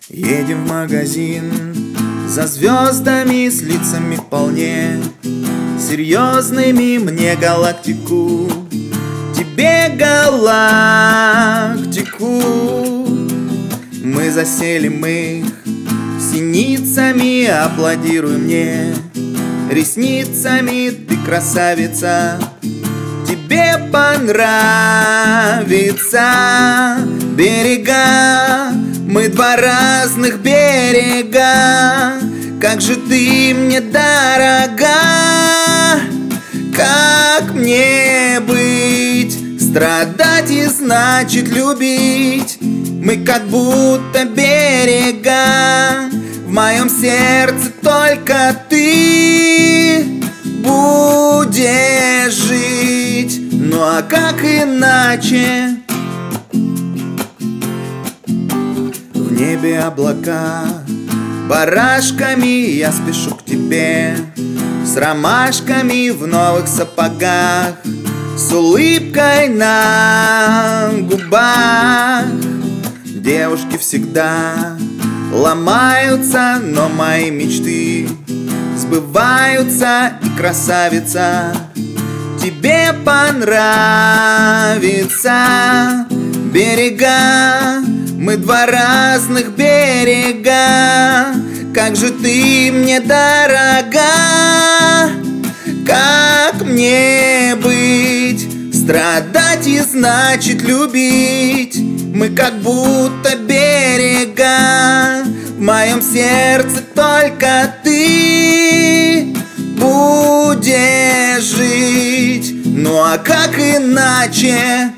Едем в магазин за звездами с лицами вполне серьезными. Мне галактику, тебе галактику. Мы заселим их синицами, аплодируй мне ресницами. Ты красавица, тебе понравится. Берега, мы два разных берега. Как же ты мне дорога, как мне быть? Страдать и значит любить. Мы как будто берега, в моем сердце только ты будешь жить. Ну а как иначе? В небе облака, барашками я спешу к тебе, с ромашками в новых сапогах, с улыбкой на губах. Девушки всегда ломаются, но мои мечты сбываются. И красавица, тебе понравится. Берега, мы два разных берега. Как же ты мне дорога, как мне быть? Страдать и значит любить. Мы как будто берега, в моем сердце только ты будешь жить. Ну а как иначе?